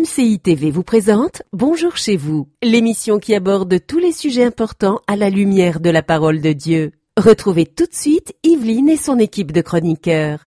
MCI TV vous présente Bonjour chez vous, l'émission qui aborde tous les sujets importants à la lumière de la parole de Dieu. Retrouvez tout de suite Yveline et son équipe de chroniqueurs.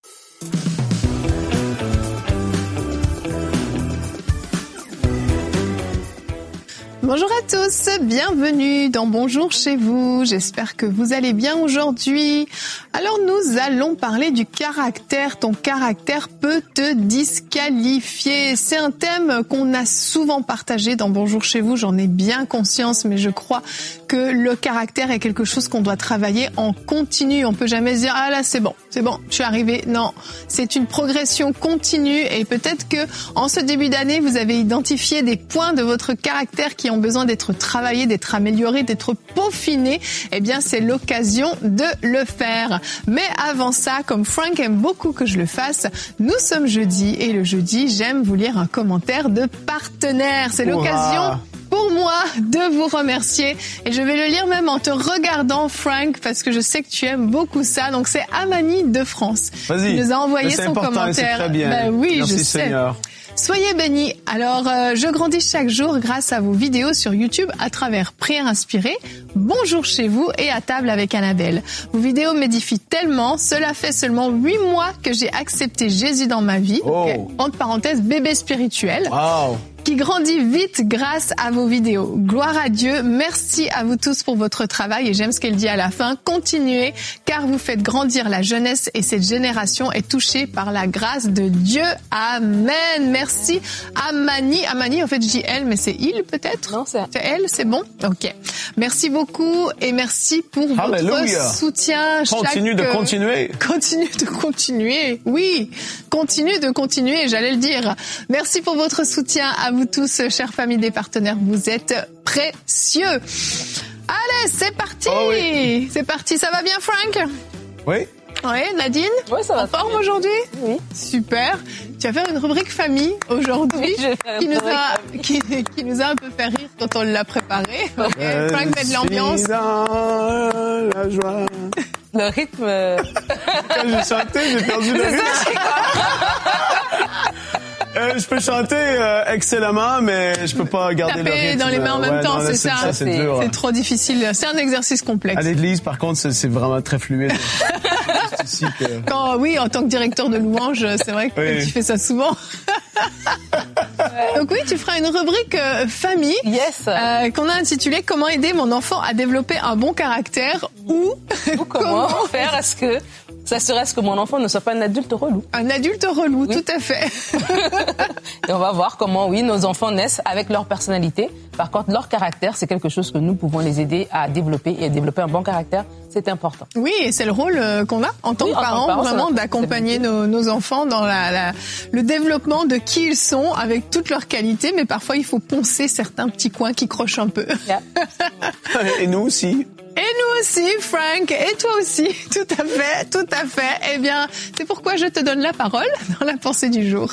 Bonjour à tous, bienvenue dans Bonjour chez vous, j'espère que vous allez bien aujourd'hui. Alors nous allons parler du caractère, ton caractère peut te disqualifier. C'est un thème qu'on a souvent partagé dans Bonjour chez vous, j'en ai bien conscience, mais je crois que le caractère est quelque chose qu'on doit travailler en continu. On peut jamais se dire, ah là c'est bon, je suis arrivé. Non, c'est une progression continue et peut-être que en ce début d'année, vous avez identifié des points de votre caractère qui ont besoin d'être travaillés, d'être améliorés, d'être peaufinés. Eh bien, c'est l'occasion de le faire. Mais avant ça, comme Frank aime beaucoup que je le fasse, nous sommes jeudi et le jeudi, j'aime vous lire un commentaire de partenaire. C'est l'occasion pour moi de vous remercier et je vais le lire même en te regardant, Frank, parce que je sais que tu aimes beaucoup ça. Donc c'est Amani de France qui nous a envoyé son commentaire. C'est très bien. Ben oui, merci, je sais. Seigneur. Soyez bénis. Alors, je grandis chaque jour grâce à vos vidéos sur YouTube à travers Prières inspirées, Bonjour chez vous et À table avec Annabelle. Vos vidéos m'édifient tellement. Cela fait seulement 8 mois que j'ai accepté Jésus dans ma vie. Oh. Okay. Entre parenthèses, bébé spirituel. Wow. Qui grandit vite grâce à vos vidéos. Gloire à Dieu. Merci à vous tous pour votre travail et j'aime ce qu'elle dit à la fin. Continuez car vous faites grandir la jeunesse et cette génération est touchée par la grâce de Dieu. Amen. Merci Amani. Amani, en fait je dis elle, mais c'est il peut-être? Non, c'est elle, c'est bon? Ok. Merci beaucoup et merci pour Hallelujah. votre soutien. Continue de continuer. Continue de continuer. Oui, continue de continuer, j'allais le dire. Merci pour votre soutien à vous tous, chères familles des partenaires. Vous êtes précieux. Allez, c'est parti. Oh oui. C'est parti. Ça va bien, Frank? Oui. Oui, Nadine? Oui, ça va. En forme aujourd'hui? Oui. Super. Tu vas faire une rubrique famille aujourd'hui qui nous a un peu fait rire quand on l'a préparée. Okay. Frank met de l'ambiance. Dans la joie. Le rythme. Quand j'ai chanté, j'ai perdu le rythme. Je peux chanter excellemment, mais je peux pas garder le rythme. Taper dans les mains en même temps, non, c'est ça. Ça, c'est dur. C'est trop difficile. C'est un exercice complexe. À l'église, par contre, c'est vraiment très fluide. Ici que... Quand, oui, en tant que directeur de louange, c'est vrai que oui. tu fais ça souvent. Donc oui, tu feras une rubrique famille. Yes. Qu'on a intitulée Comment aider mon enfant à développer un bon caractère ou comment faire à ce que mon enfant ne soit pas un adulte relou. Un adulte relou, oui. Tout à fait. Et on va voir comment, oui, nos enfants naissent avec leur personnalité. Par contre, leur caractère, c'est quelque chose que nous pouvons les aider à développer. Et développer un bon caractère, c'est important. Oui, et c'est le rôle qu'on a en tant que parents, vraiment d'accompagner nos enfants dans le développement de qui ils sont avec toutes leurs qualités. Mais parfois, il faut poncer certains petits coins qui crochent un peu. Yeah. Et nous aussi. Et nous aussi, Frank, et toi aussi, tout à fait. Eh bien, c'est pourquoi je te donne la parole dans la pensée du jour.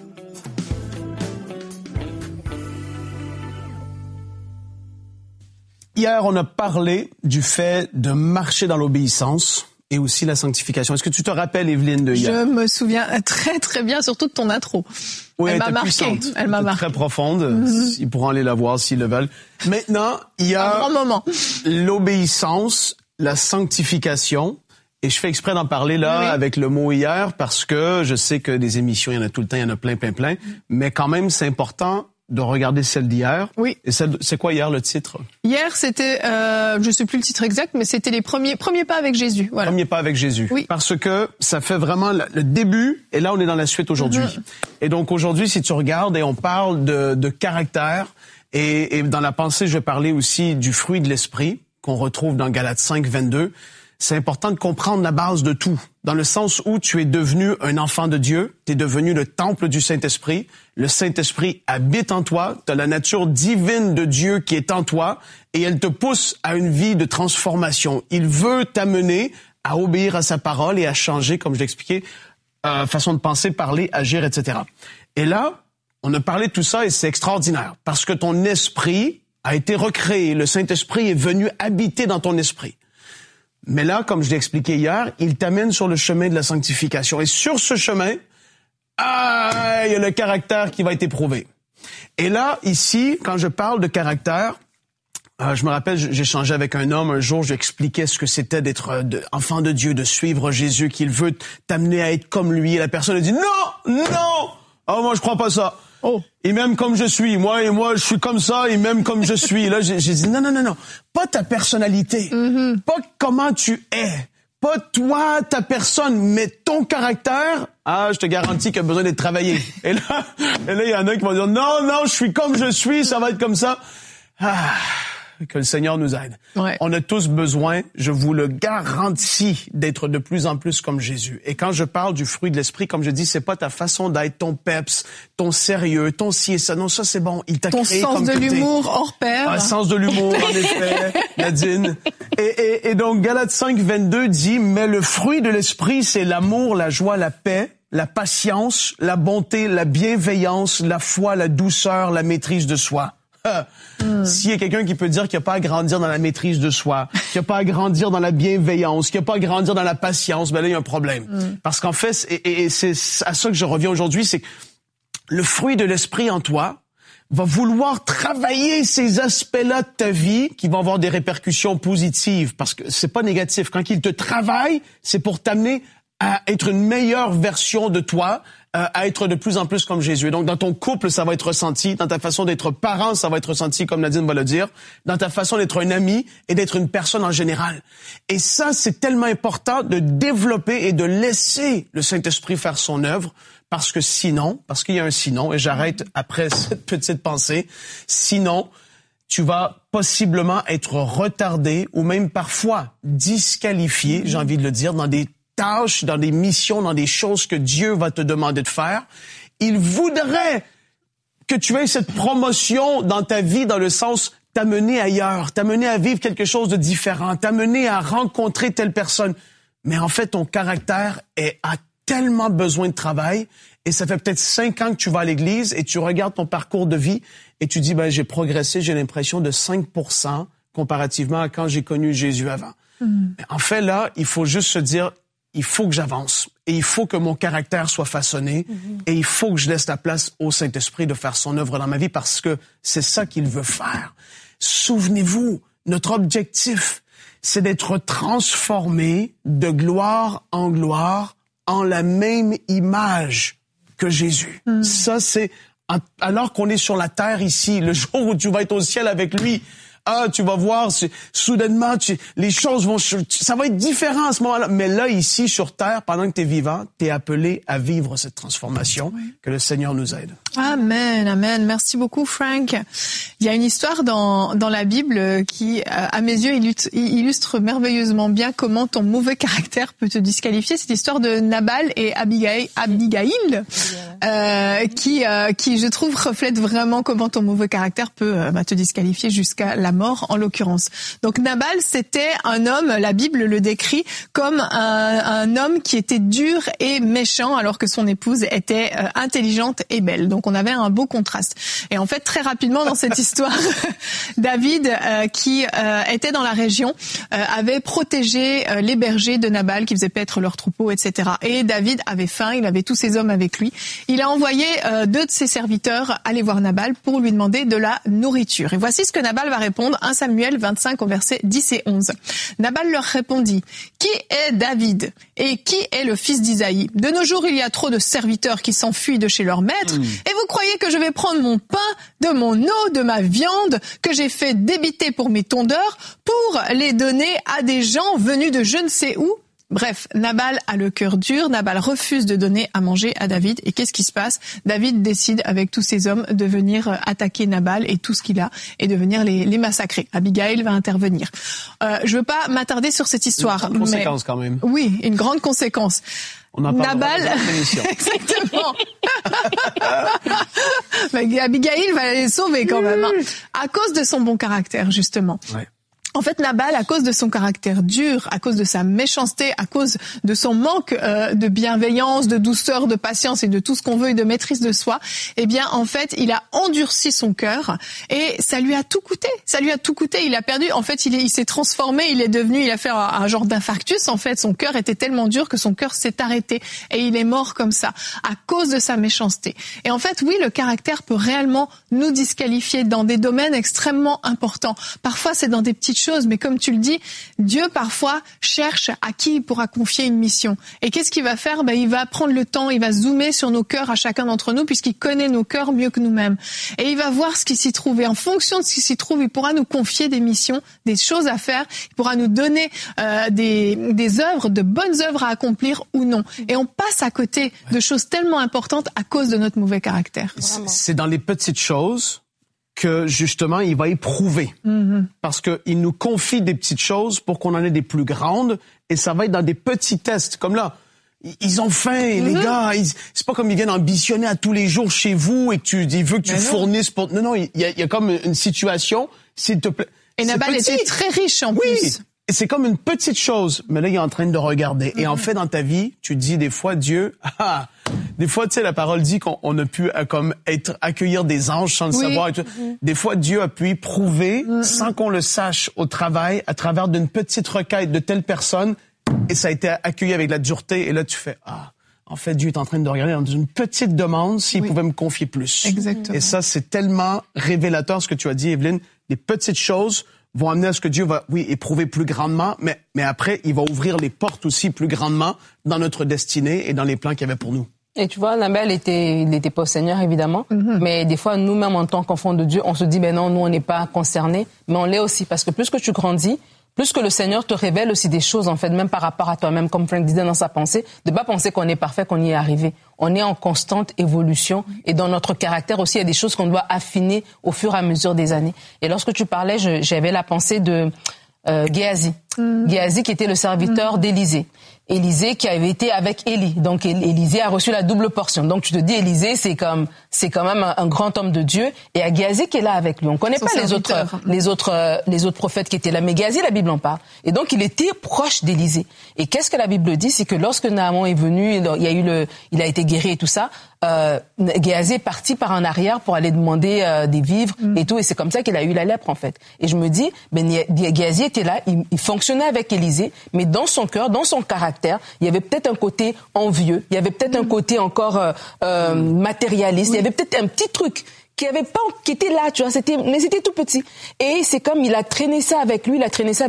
Hier, on a parlé du fait de marcher dans l'obéissance et aussi la sanctification. Est-ce que tu te rappelles, Yveline, de hier? Je me souviens très très bien, surtout de ton intro. Oui, elle m'a marqué. Puissante. Elle m'a marqué. Très profonde. Mm-hmm. Ils pourront aller la voir s'ils le veulent. Maintenant, il y a un grand moment. L'obéissance, la sanctification. Et je fais exprès d'en parler là, oui, avec le mot hier parce que je sais que des émissions, il y en a tout le temps, il y en a plein. Mais quand même, c'est important de regarder celle d'hier. Oui. Et c'est quoi hier le titre? Hier, c'était, je sais plus le titre exact, mais c'était les premiers pas avec Jésus. Voilà. Premiers pas avec Jésus. Oui. Parce que ça fait vraiment le début, et là on est dans la suite aujourd'hui. Mm-hmm. Et donc aujourd'hui, si tu regardes et on parle de caractère, et dans la pensée, je vais parler aussi du fruit de l'esprit qu'on retrouve dans Galates 5, 22. C'est important de comprendre la base de tout, dans le sens où tu es devenu un enfant de Dieu, tu es devenu le temple du Saint-Esprit, le Saint-Esprit habite en toi, tu as la nature divine de Dieu qui est en toi, et elle te pousse à une vie de transformation. Il veut t'amener à obéir à sa parole et à changer, comme je l'expliquais, façon de penser, parler, agir, etc. Et là, on a parlé de tout ça et c'est extraordinaire, parce que ton esprit a été recréé, le Saint-Esprit est venu habiter dans ton esprit. Mais là, comme je l'ai expliqué hier, il t'amène sur le chemin de la sanctification. Et sur ce chemin, il y a le caractère qui va être éprouvé. Et là, ici, quand je parle de caractère, je me rappelle, j'ai échangé avec un homme un jour, je lui expliquais ce que c'était d'être enfant de Dieu, de suivre Jésus, qu'il veut t'amener à être comme lui. Et la personne a dit non, oh moi je crois pas ça. Oh, il m'aime comme je suis. Moi je suis comme ça, il m'aime comme je suis. Là j'ai dit non, pas ta personnalité, pas comment tu es, pas toi ta personne, mais ton caractère. Ah, je te garantis qu'il a besoin d'être travaillé. Et là il y en a qui vont dire non, je suis comme je suis, ça va être comme ça. Ah. Que le Seigneur nous aide. Ouais. On a tous besoin, je vous le garantis, d'être de plus en plus comme Jésus. Et quand je parle du fruit de l'esprit, comme je dis, c'est pas ta façon d'être, ton peps, ton sérieux, ton ci et ça. Non, ça c'est bon. Il t'a créé comme tu Ton sens de l'humour hors pair. Un sens de l'humour, en effet, Nadine. Et donc, Galates 5:22 dit, mais le fruit de l'esprit, c'est l'amour, la joie, la paix, la patience, la bonté, la bienveillance, la foi, la douceur, la maîtrise de soi. S'il y a quelqu'un qui peut dire qu'il n'y a pas à grandir dans la maîtrise de soi, qu'il n'y a pas à grandir dans la bienveillance, qu'il n'y a pas à grandir dans la patience, ben là, il y a un problème. Parce qu'en fait, et c'est à ça que je reviens aujourd'hui, c'est que le fruit de l'esprit en toi va vouloir travailler ces aspects-là de ta vie qui vont avoir des répercussions positives. Parce que c'est pas négatif. Quand il te travaille, c'est pour t'amener à être une meilleure version de toi, à être de plus en plus comme Jésus. Et donc, dans ton couple, ça va être ressenti. Dans ta façon d'être parent, ça va être ressenti, comme Nadine va le dire. Dans ta façon d'être un ami et d'être une personne en général. Et ça, c'est tellement important de développer et de laisser le Saint-Esprit faire son œuvre. Parce qu'il y a un sinon, et j'arrête après cette petite pensée, sinon, tu vas possiblement être retardé ou même parfois disqualifié, j'ai envie de le dire, dans des tâches, dans des missions, dans des choses que Dieu va te demander de faire. Il voudrait que tu aies cette promotion dans ta vie, dans le sens t'amener ailleurs, t'amener à vivre quelque chose de différent, t'amener à rencontrer telle personne. Mais en fait, ton caractère a tellement besoin de travail, et ça fait peut-être 5 ans que tu vas à l'église et tu regardes ton parcours de vie et tu dis, j'ai progressé, j'ai l'impression de 5% comparativement à quand j'ai connu Jésus avant. Mais en fait, là, il faut juste se dire, il faut que j'avance et il faut que mon caractère soit façonné et il faut que je laisse la place au Saint-Esprit de faire son œuvre dans ma vie parce que c'est ça qu'il veut faire. Souvenez-vous, notre objectif, c'est d'être transformé de gloire en la même image que Jésus. Ça, c'est alors qu'on est sur la terre ici, le jour où tu vas être au ciel avec lui. Tu vas voir, soudainement, les choses ça va être différent à ce moment-là. Mais là, ici, sur terre, pendant que tu es vivant, tu es appelé à vivre cette transformation. Que le Seigneur nous aide. Amen, amen. Merci beaucoup, Frank. Il y a une histoire dans la Bible qui, à mes yeux, illustre merveilleusement bien comment ton mauvais caractère peut te disqualifier. C'est l'histoire de Nabal et Abigail, qui, je trouve, reflète vraiment comment ton mauvais caractère peut te disqualifier jusqu'à la mort, en l'occurrence. Donc Nabal, c'était un homme, la Bible le décrit comme un homme qui était dur et méchant, alors que son épouse était intelligente et belle. Donc on avait un beau contraste. Et en fait, très rapidement dans cette histoire, David, qui était dans la région, avait protégé les bergers de Nabal qui faisaient paître leurs troupeaux, etc. Et David avait faim, il avait tous ses hommes avec lui. Il a envoyé 2 de ses serviteurs aller voir Nabal pour lui demander de la nourriture. Et voici ce que Nabal va répondre, 1 Samuel 25 au verset 10 et 11. Nabal leur répondit, « Qui est David et qui est le fils d'Isaïe ? De nos jours, il y a trop de serviteurs qui s'enfuient de chez leur maître. Et vous croyez que je vais prendre mon pain, de mon eau, de ma viande que j'ai fait débiter pour mes tondeurs pour les donner à des gens venus de je ne sais où ? » Bref, Nabal a le cœur dur, Nabal refuse de donner à manger à David. Et qu'est-ce qui se passe ? David décide avec tous ses hommes de venir attaquer Nabal et tout ce qu'il a et de venir les massacrer. Abigail va intervenir. Je veux pas m'attarder sur cette histoire. Une grande conséquence quand même. Oui, une grande conséquence. On en parle Nabal, exactement. Abigail va les sauver quand même, hein, à cause de son bon caractère, justement. Ouais. En fait, Nabal, à cause de son caractère dur, à cause de sa méchanceté, à cause de son manque de bienveillance, de douceur, de patience et de tout ce qu'on veut et de maîtrise de soi, eh bien, en fait, il a endurci son cœur et ça lui a tout coûté. Ça lui a tout coûté. Il a perdu. En fait, il s'est transformé. Il a fait un genre d'infarctus. En fait, son cœur était tellement dur que son cœur s'est arrêté et il est mort comme ça à cause de sa méchanceté. Et en fait, oui, le caractère peut réellement nous disqualifier dans des domaines extrêmement importants. Parfois, c'est dans des petites choses, mais comme tu le dis, Dieu parfois cherche à qui il pourra confier une mission. Et qu'est-ce qu'il va faire? Il va prendre le temps, il va zoomer sur nos cœurs à chacun d'entre nous, puisqu'il connaît nos cœurs mieux que nous-mêmes. Et il va voir ce qui s'y trouve. Et en fonction de ce qui s'y trouve, il pourra nous confier des missions, des choses à faire. Il pourra nous donner des œuvres, de bonnes œuvres à accomplir ou non. Et on passe à côté de choses tellement importantes à cause de notre mauvais caractère. C'est dans les petites choses que justement il va éprouver. Parce que il nous confie des petites choses pour qu'on en ait des plus grandes, et ça va être dans des petits tests. Comme là, ils ont faim, les gars. C'est pas comme ils viennent ambitionner à tous les jours chez vous et que il veut que tu fournisses pour... Non, il y a comme une situation, s'il te plaît. Et Nabal était très riche en plus. Et c'est comme une petite chose, mais là, il est en train de regarder. Et en fait, dans ta vie, tu dis des fois, Dieu, des fois, tu sais, la parole dit qu'on a pu accueillir des anges sans le savoir. Et tout. Des fois, Dieu a pu prouver, sans qu'on le sache au travail, à travers d'une petite requête de telle personne, et ça a été accueilli avec la dureté. Et là, tu fais, en fait, Dieu est en train de regarder dans une petite demande s'il pouvait me confier plus. Exactement. Et ça, c'est tellement révélateur, ce que tu as dit, Evelyne. Les petites choses vont amener à ce que Dieu va, éprouver plus grandement, mais après, il va ouvrir les portes aussi plus grandement dans notre destinée et dans les plans qu'il y avait pour nous. Et tu vois, Nabal il n'était pas au Seigneur, évidemment, mais des fois, nous-mêmes, en tant qu'enfants de Dieu, on se dit, non, nous, on n'est pas concernés, mais on l'est aussi, parce que plus que tu grandis, plus que le Seigneur te révèle aussi des choses, en fait, même par rapport à toi-même, comme Frank disait dans sa pensée, de pas penser qu'on est parfait, qu'on y est arrivé. On est en constante évolution, et dans notre caractère aussi, il y a des choses qu'on doit affiner au fur et à mesure des années. Et lorsque tu parlais, j'avais la pensée de Géasi. Géasi qui était le serviteur d'Élisée. Élisée qui avait été avec Élie. Donc Élisée a reçu la double portion. Donc tu te dis, Élisée, c'est quand même un grand homme de Dieu. Et il y a Géasi qui est là avec lui. On connaît pas les autres prophètes qui étaient là. Mais Géasi, la Bible en parle. Et donc il était proche d'Élisée. Et qu'est-ce que la Bible dit? C'est que lorsque Naaman est venu, il a été guéri et tout ça, Géasi est parti par en arrière pour aller demander des vivres et tout. Et c'est comme ça qu'il a eu la lèpre, en fait. Et je me dis, Géasi était là, il fonctionnait avec Élisée, mais dans son cœur, dans son caractère, il y avait peut-être un côté envieux, il y avait peut-être un côté encore matérialiste, il y avait peut-être un petit truc qui était là, tu vois, mais c'était tout petit. Et c'est comme il a traîné ça avec lui,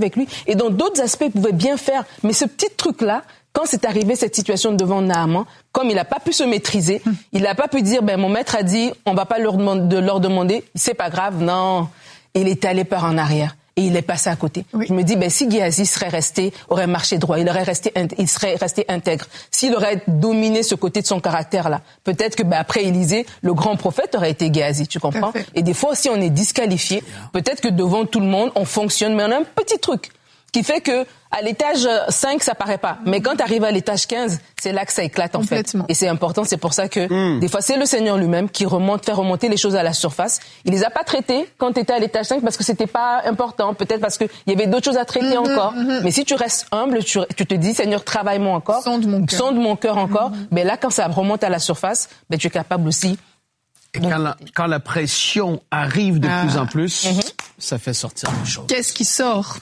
et dans d'autres aspects, il pouvait bien faire, mais ce petit truc-là, quand c'est arrivé cette situation devant Naaman, comme il n'a pas pu se maîtriser, il n'a pas pu dire, mon maître a dit, on va pas leur demander, c'est pas grave, non, il est allé par en arrière. Et il est passé à côté. Je me dis, si Géasi aurait marché droit, il serait resté intègre. S'il aurait dominé ce côté de son caractère-là, peut-être que après Élisée, le grand prophète aurait été Géasi, tu comprends? Et des fois aussi, on est disqualifié. Peut-être que devant tout le monde, on fonctionne, mais on a un petit truc qui fait que à l'étage 5, ça paraît pas. Mais quand tu arrives à l'étage 15, c'est là que ça éclate, en fait. Et c'est important, c'est pour ça que, des fois, c'est le Seigneur lui-même qui fait remonter les choses à la surface. Il les a pas traitées quand tu étais à l'étage 5 parce que c'était pas important. Peut-être parce que il y avait d'autres choses à traiter encore. Mais si tu restes humble, tu te dis, Seigneur, travaille-moi encore. Sonde mon cœur encore. Mais là, quand ça remonte à la surface, tu es capable aussi. Et quand la pression arrive de plus en plus, ça fait sortir des choses. Qu'est-ce qui sort?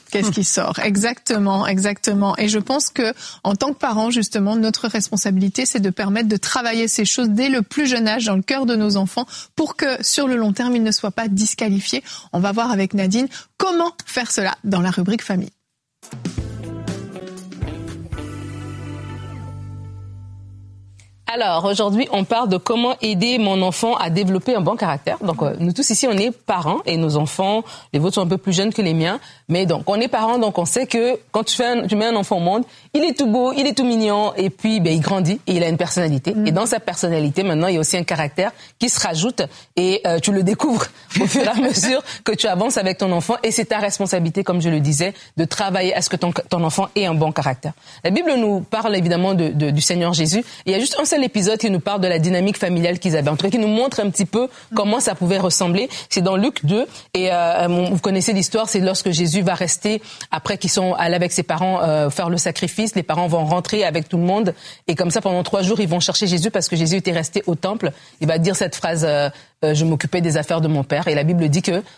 Exactement. Et je pense que, en tant que parents, justement, notre responsabilité, c'est de permettre de travailler ces choses dès le plus jeune âge dans le cœur de nos enfants pour que, sur le long terme, ils ne soient pas disqualifiés. On va voir avec Nadine comment faire cela dans la rubrique famille. Alors, aujourd'hui, on parle de comment aider mon enfant à développer un bon caractère. Donc, nous tous ici, on est parents et nos enfants, les vôtres sont un peu plus jeunes que les miens. Mais donc, on est parents, donc on sait que quand tu mets un enfant au monde, il est tout beau, il est tout mignon et puis il grandit et il a une personnalité. Et dans sa personnalité, maintenant, il y a aussi un caractère qui se rajoute et tu le découvres au fur et à mesure que tu avances avec ton enfant. Et c'est ta responsabilité, comme je le disais, de travailler à ce que ton enfant ait un bon caractère. La Bible nous parle évidemment du Seigneur Jésus. Et il y a juste un seul seul épisode qui nous parle de la dynamique familiale qu'ils avaient. En tout cas, qui nous montre un petit peu comment ça pouvait ressembler. C'est dans Luc 2. Et vous connaissez l'histoire, c'est lorsque Jésus va rester, après qu'ils sont allés avec ses parents faire le sacrifice, les parents vont rentrer avec tout le monde. Et comme ça, pendant 3 jours, ils vont chercher Jésus parce que Jésus était resté au temple. Il va dire cette phrase, je m'occupais des affaires de mon père. Et la Bible dit que,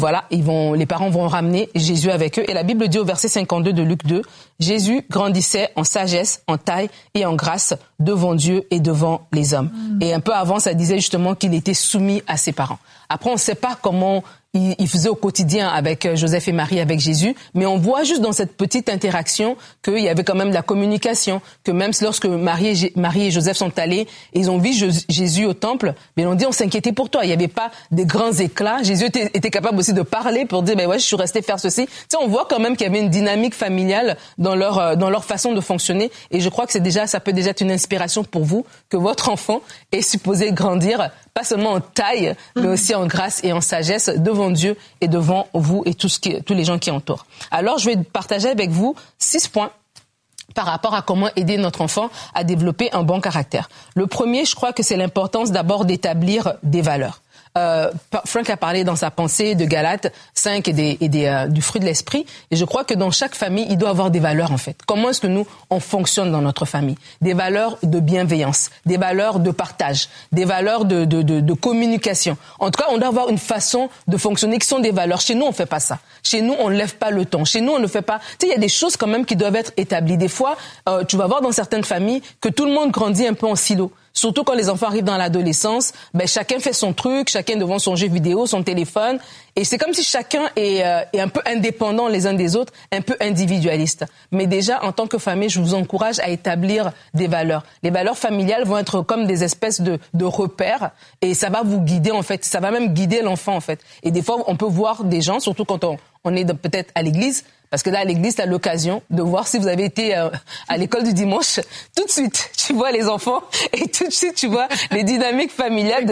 les parents vont ramener Jésus avec eux. Et la Bible dit au verset 52 de Luc 2, Jésus grandissait en sagesse, en taille et en grâce devant Dieu et devant les hommes. Et un peu avant, ça disait justement qu'il était soumis à ses parents. Après, on ne sait pas comment il faisait au quotidien avec Joseph et Marie, avec Jésus, mais on voit juste dans cette petite interaction qu'il y avait quand même de la communication, que même lorsque Marie et Joseph sont allés, et ils ont vu Jésus au temple, mais ils ont dit on s'inquiétait pour toi. Il n'y avait pas des grands éclats. Jésus était capable aussi de parler pour dire je suis resté faire ceci. Tu sais, on voit quand même qu'il y avait une dynamique familiale dans leur façon de fonctionner, et je crois que ça peut déjà être une inspiration pour vous que votre enfant est supposé grandir pas seulement en taille, mais aussi en grâce et en sagesse devant Dieu et devant vous et tous les gens qui entourent. Alors, je vais partager avec vous 6 points par rapport à comment aider notre enfant à développer un bon caractère. Le premier, je crois que c'est l'importance d'abord d'établir des valeurs. Frank a parlé dans sa pensée de Galates 5 et du fruit de l'esprit. Et je crois que dans chaque famille, il doit y avoir des valeurs, en fait. Comment est-ce que nous, on fonctionne dans notre famille? Des valeurs de bienveillance, des valeurs de partage, des valeurs de communication. En tout cas, on doit avoir une façon de fonctionner qui sont des valeurs. Chez nous, on fait pas ça. Chez nous, on ne lève pas le ton. Chez nous, on ne fait pas... Tu sais, il y a des choses quand même qui doivent être établies. Des fois, tu vas voir dans certaines familles que tout le monde grandit un peu en silo. Surtout quand les enfants arrivent dans l'adolescence, chacun fait son truc, chacun devant son jeu vidéo, son téléphone. Et c'est comme si chacun est un peu indépendant les uns des autres, un peu individualiste. Mais déjà, en tant que famille, je vous encourage à établir des valeurs. Les valeurs familiales vont être comme des espèces de repères, et ça va vous guider, en fait. Ça va même guider l'enfant, en fait. Et des fois, on peut voir des gens, surtout quand on est peut-être à l'église, parce que là, à l'église, tu as l'occasion de voir si vous avez été à l'école du dimanche. Tout de suite, tu vois les enfants et tout de suite, tu vois les dynamiques familiales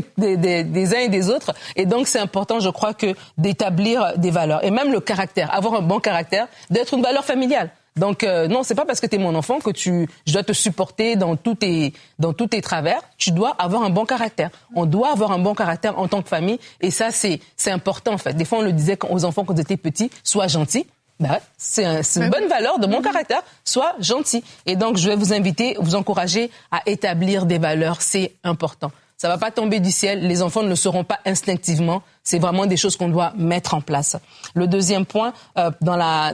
des uns et des autres. Et donc, c'est important, je crois, que d'établir des valeurs. Et même le caractère, avoir un bon caractère, d'être une valeur familiale. Donc, non, c'est pas parce que tu es mon enfant que je dois te supporter dans tous tes travers. Tu dois avoir un bon caractère. On doit avoir un bon caractère en tant que famille. Et ça, c'est important, en fait. Des fois, on le disait aux enfants quand ils étaient petits, sois gentils. C'est une bonne valeur de mon caractère, sois gentil. Et donc, je vais vous encourager à établir des valeurs, c'est important. Ça va pas tomber du ciel, les enfants ne le sauront pas instinctivement, c'est vraiment des choses qu'on doit mettre en place. Le deuxième point, dans la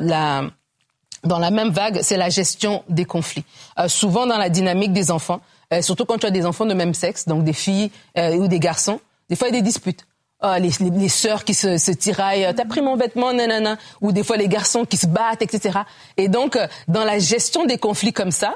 même vague, c'est la gestion des conflits. Souvent dans la dynamique des enfants, surtout quand tu as des enfants de même sexe, donc des filles ou des garçons, des fois il y a des disputes. Les sœurs qui se tiraillent, t'as pris mon vêtement, nanana, ou des fois les garçons qui se battent, etc. Et donc, dans la gestion des conflits comme ça,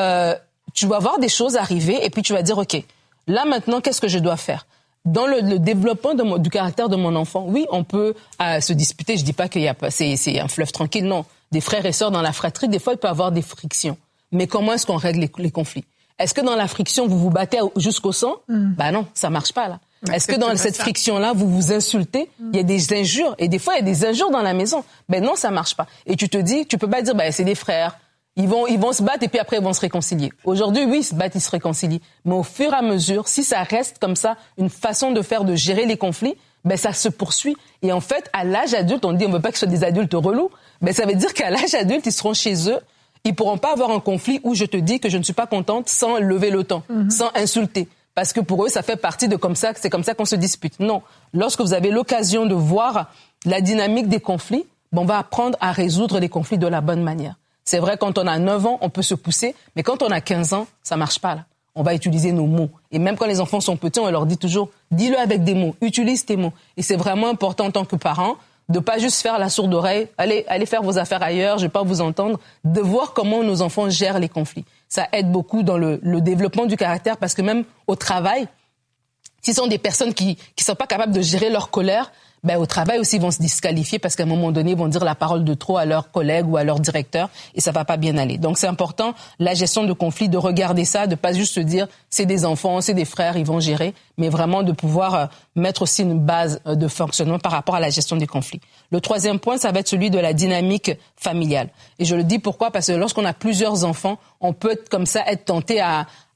tu vas voir des choses arriver et puis tu vas dire, OK, là maintenant, qu'est-ce que je dois faire? Dans le développement du caractère de mon enfant, oui, on peut se disputer. Je dis pas c'est un fleuve tranquille, non. Des frères et sœurs dans la fratrie, des fois, il peut y avoir des frictions. Mais comment est-ce qu'on règle les conflits? Est-ce que dans la friction, vous vous battez jusqu'au sang? Non, ça marche pas, là. Est-ce que dans cette friction-là, vous vous insultez? Il y a des injures. Et des fois, il y a des injures dans la maison. Non, ça marche pas. Et tu te dis, tu peux pas dire, c'est des frères. Ils vont se battre et puis après, ils vont se réconcilier. Aujourd'hui, oui, ils se battent, ils se réconcilient. Mais au fur et à mesure, si ça reste comme ça, une façon de gérer les conflits, ça se poursuit. Et en fait, à l'âge adulte, on dit, on veut pas que ce soit des adultes relous. Ça veut dire qu'à l'âge adulte, ils seront chez eux. Ils pourront pas avoir un conflit où je te dis que je ne suis pas contente sans lever le ton, sans insulter. Parce que pour eux, ça fait partie de c'est comme ça qu'on se dispute. Non. Lorsque vous avez l'occasion de voir la dynamique des conflits, on va apprendre à résoudre les conflits de la bonne manière. C'est vrai, quand on a 9 ans, on peut se pousser, mais quand on a 15 ans, ça marche pas, là. On va utiliser nos mots. Et même quand les enfants sont petits, on leur dit toujours, dis-le avec des mots, utilise tes mots. Et c'est vraiment important en tant que parent de pas juste faire la sourde oreille, allez faire vos affaires ailleurs, je vais pas vous entendre, de voir comment nos enfants gèrent les conflits. Ça aide beaucoup dans le développement du caractère, parce que même au travail, s'ils sont des personnes qui sont pas capables de gérer leur colère, au travail aussi, ils vont se disqualifier parce qu'à un moment donné, ils vont dire la parole de trop à leurs collègues ou à leur directeur et ça va pas bien aller. Donc, c'est important, la gestion de conflits, de regarder ça, de pas juste se dire c'est des enfants, c'est des frères, ils vont gérer, mais vraiment de pouvoir mettre aussi une base de fonctionnement par rapport à la gestion des conflits. Le troisième point, ça va être celui de la dynamique familiale. Et je le dis pourquoi? Parce que lorsqu'on a plusieurs enfants, on peut comme ça être tenté à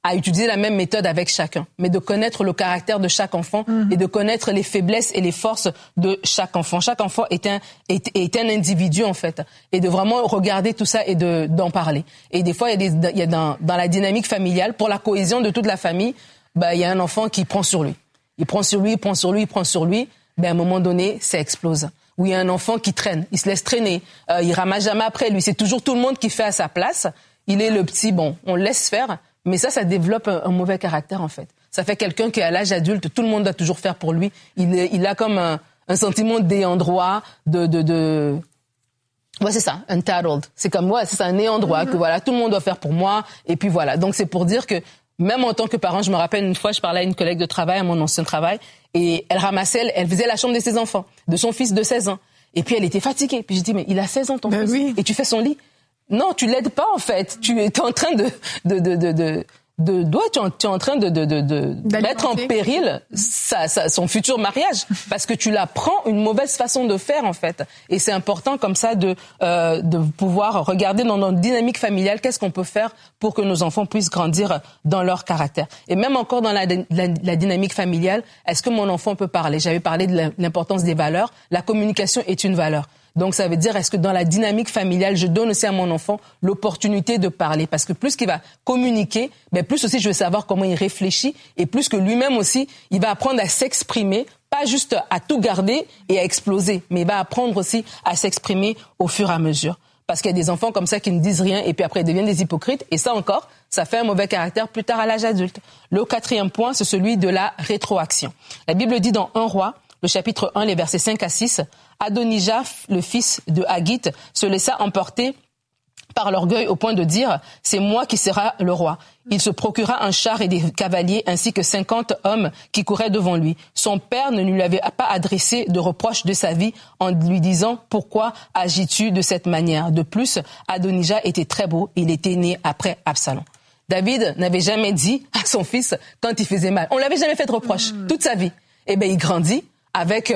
à utiliser la même méthode avec chacun, mais de connaître le caractère de chaque enfant et de connaître les faiblesses et les forces de chaque enfant. Chaque enfant est un individu, en fait, et de vraiment regarder tout ça et d'en parler. Et des fois, il y a dans la dynamique familiale, pour la cohésion de toute la famille, il y a un enfant qui prend sur lui. Il prend sur lui. À un moment donné, ça explose. Ou il y a un enfant qui traîne, il se laisse traîner, il ramasse jamais après lui. C'est toujours tout le monde qui fait à sa place. Il est le petit, on le laisse faire. Mais ça développe un mauvais caractère, en fait. Ça fait quelqu'un qui, à l'âge adulte, tout le monde doit toujours faire pour lui. Il a comme un sentiment d'ayant droit, ouais, c'est ça, entitled. C'est comme, ouais, c'est ça, un ayant droit, que voilà, tout le monde doit faire pour moi. Et puis voilà. Donc c'est pour dire que, même en tant que parent, je me rappelle une fois, je parlais à une collègue de travail, à mon ancien travail, et elle faisait la chambre de ses enfants, de son fils de 16 ans. Et puis elle était fatiguée. Puis je dis, mais il a 16 ans ton fils, et tu fais son lit. Non, tu l'aides pas, en fait. Tu es en train tu es en train de mettre en péril son futur mariage, parce que tu l'apprends une mauvaise façon de faire, en fait. Et c'est important comme ça de pouvoir regarder dans notre dynamique familiale qu'est-ce qu'on peut faire pour que nos enfants puissent grandir dans leur caractère. Et même encore dans la dynamique familiale, est-ce que mon enfant peut parler? J'avais parlé de l'importance des valeurs. La communication est une valeur. Donc, ça veut dire, est-ce que dans la dynamique familiale, je donne aussi à mon enfant l'opportunité de parler? Parce que plus qu'il va communiquer, plus aussi je vais savoir comment il réfléchit, et plus que lui-même aussi, il va apprendre à s'exprimer, pas juste à tout garder et à exploser, mais il va apprendre aussi à s'exprimer au fur et à mesure. Parce qu'il y a des enfants comme ça qui ne disent rien et puis après ils deviennent des hypocrites, et ça encore, ça fait un mauvais caractère plus tard à l'âge adulte. Le 4e point, c'est celui de la rétroaction. La Bible dit dans 1 Roi, le chapitre 1, les versets 5 à 6, Adonijah, le fils de Haggith, se laissa emporter par l'orgueil au point de dire « C'est moi qui serai le roi ». Il se procura un char et des cavaliers ainsi que 50 hommes qui couraient devant lui. Son père ne lui avait pas adressé de reproche de sa vie en lui disant « Pourquoi agis-tu de cette manière ?» De plus, Adonijah était très beau, il était né après Absalom. David n'avait jamais dit à son fils quand il faisait mal. On l'avait jamais fait de reproche toute sa vie. Il grandit avec,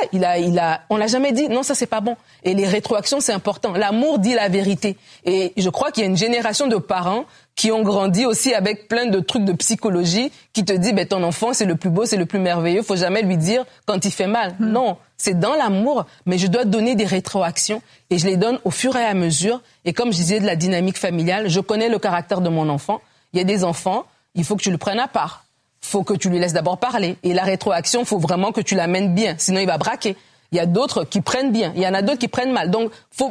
on l'a jamais dit, non, ça c'est pas bon. Et les rétroactions, c'est important. L'amour dit la vérité. Et je crois qu'il y a une génération de parents qui ont grandi aussi avec plein de trucs de psychologie qui te dit, ton enfant, c'est le plus beau, c'est le plus merveilleux, faut jamais lui dire quand il fait mal. Non, c'est dans l'amour, mais je dois donner des rétroactions et je les donne au fur et à mesure. Et comme je disais de la dynamique familiale, je connais le caractère de mon enfant. Il y a des enfants, il faut que tu le prennes à part. Faut que tu lui laisses d'abord parler. Et la rétroaction, faut vraiment que tu l'amènes bien. Sinon, il va braquer. Il y a d'autres qui prennent bien. Il y en a d'autres qui prennent mal. Donc, faut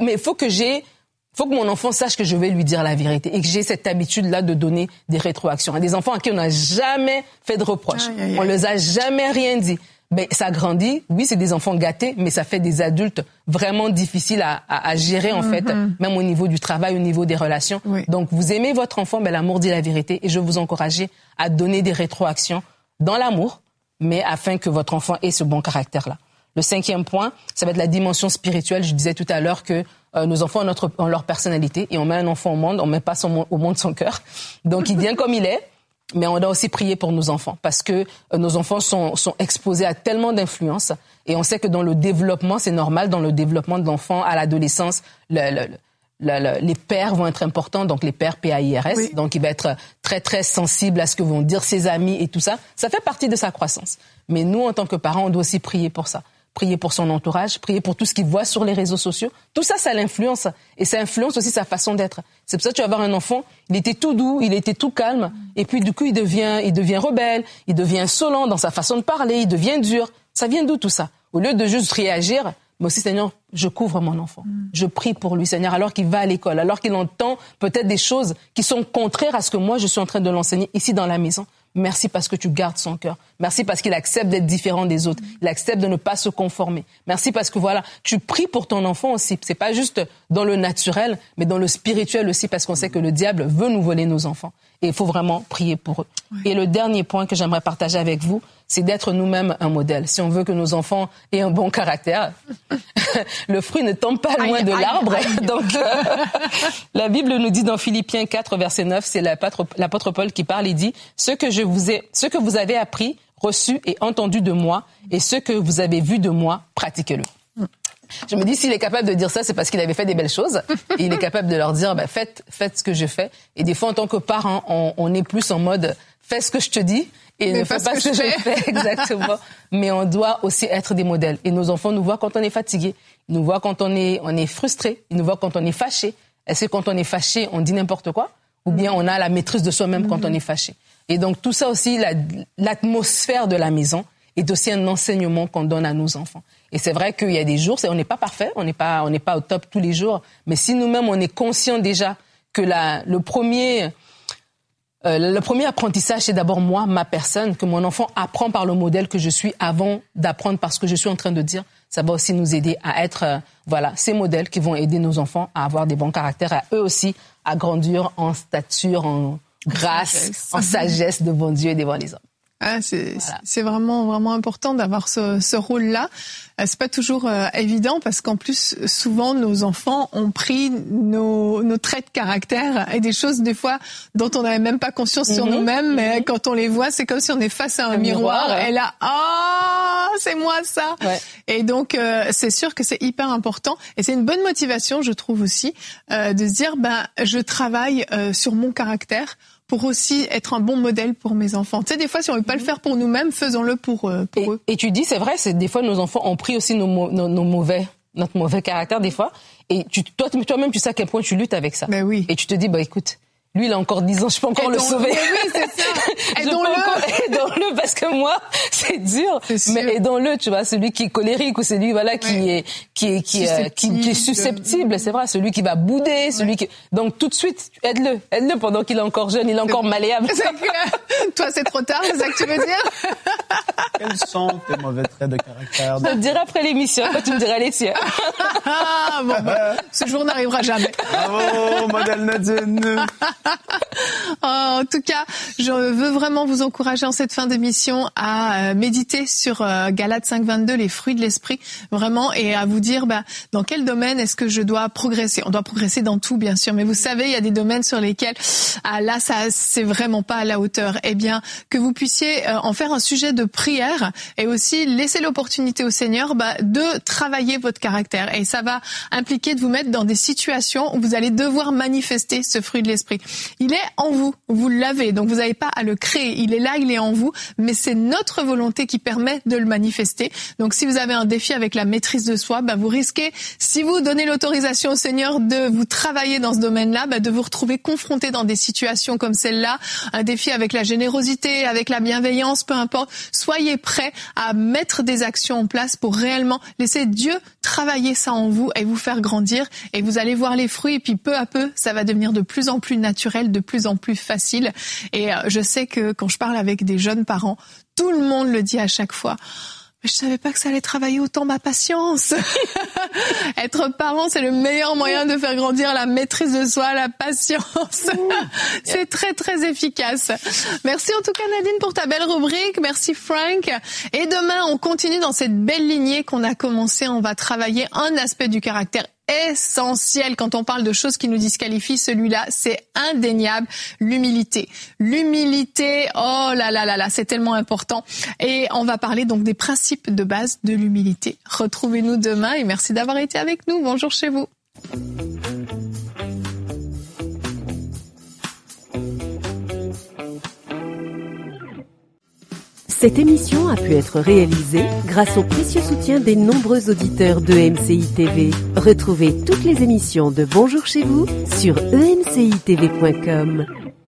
que mon enfant sache que je vais lui dire la vérité et que j'ai cette habitude-là de donner des rétroactions. Il y a des enfants à qui on n'a jamais fait de reproches. On les a jamais rien dit. Ça grandit. Oui, c'est des enfants gâtés, mais ça fait des adultes vraiment difficiles à gérer, en fait, même au niveau du travail, au niveau des relations. Oui. Donc, vous aimez votre enfant, l'amour dit la vérité, et je vous encourage à donner des rétroactions dans l'amour, mais afin que votre enfant ait ce bon caractère-là. Le 5e point, ça va être la dimension spirituelle. Je disais tout à l'heure que nos enfants ont leur personnalité, et on met un enfant au monde, on met pas au monde son cœur. Donc, il vient comme il est. Mais on doit aussi prier pour nos enfants parce que nos enfants sont exposés à tellement d'influences, et on sait que dans le développement, c'est normal, dans le développement de l'enfant à l'adolescence, les pères vont être importants, donc les pères PAIRS, oui. Donc il va être très très sensible à ce que vont dire ses amis et tout ça. Ça fait partie de sa croissance. Mais nous, en tant que parents, on doit aussi prier pour ça. Prier pour son entourage, prier pour tout ce qu'il voit sur les réseaux sociaux. Tout ça, ça l'influence. Et ça influence aussi sa façon d'être. C'est pour ça que tu vas voir un enfant, il était tout doux, il était tout calme. Et puis, du coup, il devient rebelle, il devient insolent dans sa façon de parler, il devient dur. Ça vient d'où tout ça? Au lieu de juste réagir, mais aussi, Seigneur, je couvre mon enfant. Je prie pour lui, Seigneur, alors qu'il va à l'école, alors qu'il entend peut-être des choses qui sont contraires à ce que moi, je suis en train de l'enseigner ici dans la maison. Merci parce que tu gardes son cœur. Merci parce qu'il accepte d'être différent des autres. Il accepte de ne pas se conformer. Merci parce que tu pries pour ton enfant aussi. C'est pas juste dans le naturel, mais dans le spirituel aussi, parce qu'on sait que le diable veut nous voler nos enfants. Et il faut vraiment prier pour eux. Oui. Et le dernier point que j'aimerais partager avec vous, c'est d'être nous-mêmes un modèle. Si on veut que nos enfants aient un bon caractère, le fruit ne tombe pas loin de l'arbre. Donc, la Bible nous dit dans Philippiens 4, verset 9, c'est l'apôtre Paul qui parle, il dit « Ce que vous avez appris, reçu et entendu de moi, et ce que vous avez vu de moi, pratiquez-le. » Je me dis, s'il est capable de dire ça, c'est parce qu'il avait fait des belles choses. Et il est capable de leur dire, faites ce que je fais. Et des fois, en tant que parent, on est plus en mode, fais ce que je te dis et ne fais pas ce que je fais. Exactement. Mais on doit aussi être des modèles. Et nos enfants nous voient quand on est fatigué. Ils nous voient quand on est frustré. Ils nous voient quand on est fâché. Est-ce que quand on est fâché, on dit n'importe quoi? Ou bien on a la maîtrise de soi-même quand on est fâché? Et donc, tout ça aussi, l'atmosphère de la maison est aussi un enseignement qu'on donne à nos enfants. Et c'est vrai qu'il y a des jours, on n'est pas parfait, on n'est pas au top tous les jours. Mais si nous-mêmes, on est conscient déjà que le premier apprentissage, c'est d'abord moi, ma personne, que mon enfant apprend par le modèle que je suis avant d'apprendre par ce que je suis en train de dire, ça va aussi nous aider à être, ces modèles qui vont aider nos enfants à avoir des bons caractères, à eux aussi, à grandir en stature, en grâce, en sagesse devant Dieu et devant les hommes. Ah, c'est vraiment, vraiment important d'avoir ce rôle-là. C'est pas toujours évident parce qu'en plus, souvent, nos enfants ont pris nos traits de caractère et des choses, des fois, dont on n'avait même pas conscience sur nous-mêmes, mais quand on les voit, c'est comme si on est face à un miroir et là, c'est moi ça. Ouais. Et donc, c'est sûr que c'est hyper important et c'est une bonne motivation, je trouve aussi, de se dire, je travaille sur mon caractère pour aussi être un bon modèle pour mes enfants. Tu sais, des fois, si on veut pas le faire pour nous-mêmes, faisons-le pour eux. Et tu dis, c'est vrai, des fois, nos enfants ont pris aussi notre mauvais caractère, des fois. Et toi-même, tu sais à quel point tu luttes avec ça. Ben oui. Et tu te dis, écoute, lui, il a encore 10 ans, je peux encore le sauver. Oui, c'est ça. Aidons-le, parce que moi, c'est dur. Mais aidons-le, tu vois, celui qui est colérique ou celui, qui est susceptible, c'est vrai, celui qui va bouder, donc tout de suite, aide-le pendant qu'il est encore jeune, il est encore malléable. Toi, c'est trop tard, c'est ça que tu veux dire? Quels sont tes mauvais traits de caractère? Je te dirai après l'émission, quand tu me diras les tiens. Ce jour n'arrivera jamais. Bravo, modèle Nadine. En tout cas, je veux vraiment vous encourager en cette fin d'émission à méditer sur Galates 5:22, les fruits de l'esprit, vraiment, et à vous dire dans quel domaine est-ce que je dois progresser. On doit progresser dans tout, bien sûr, mais vous savez, il y a des domaines sur lesquels là, ça c'est vraiment pas à la hauteur. Eh bien, que vous puissiez en faire un sujet de prière et aussi laisser l'opportunité au Seigneur de travailler votre caractère. Et ça va impliquer de vous mettre dans des situations où vous allez devoir manifester ce fruit de l'esprit. Il est en vous, vous l'avez, donc vous n'avez pas à le créer. Il est là, il est en vous, mais c'est notre volonté qui permet de le manifester. Donc si vous avez un défi avec la maîtrise de soi, vous risquez, si vous donnez l'autorisation au Seigneur de vous travailler dans ce domaine-là, de vous retrouver confronté dans des situations comme celle-là, un défi avec la générosité, avec la bienveillance, peu importe. Soyez prêts à mettre des actions en place pour réellement laisser Dieu travailler ça en vous et vous faire grandir, et vous allez voir les fruits, et puis peu à peu, ça va devenir de plus en plus naturel, de plus en plus facile. Et je sais que quand je parle avec des jeunes parents, tout le monde le dit à chaque fois. Mais je savais pas que ça allait travailler autant ma patience. Être parent, c'est le meilleur moyen de faire grandir la maîtrise de soi, la patience. C'est très, très efficace. Merci en tout cas Nadine pour ta belle rubrique. Merci Frank. Et demain, on continue dans cette belle lignée qu'on a commencé. On va travailler un aspect du caractère essentiel quand on parle de choses qui nous disqualifient. Celui-là, c'est indéniable, l'humilité. L'humilité, oh là là là là, c'est tellement important. Et on va parler donc des principes de base de l'humilité. Retrouvez-nous demain et merci d'avoir été avec nous. Bonjour chez vous. Cette émission a pu être réalisée grâce au précieux soutien des nombreux auditeurs de MCI TV. Retrouvez toutes les émissions de Bonjour chez vous sur emcitv.com.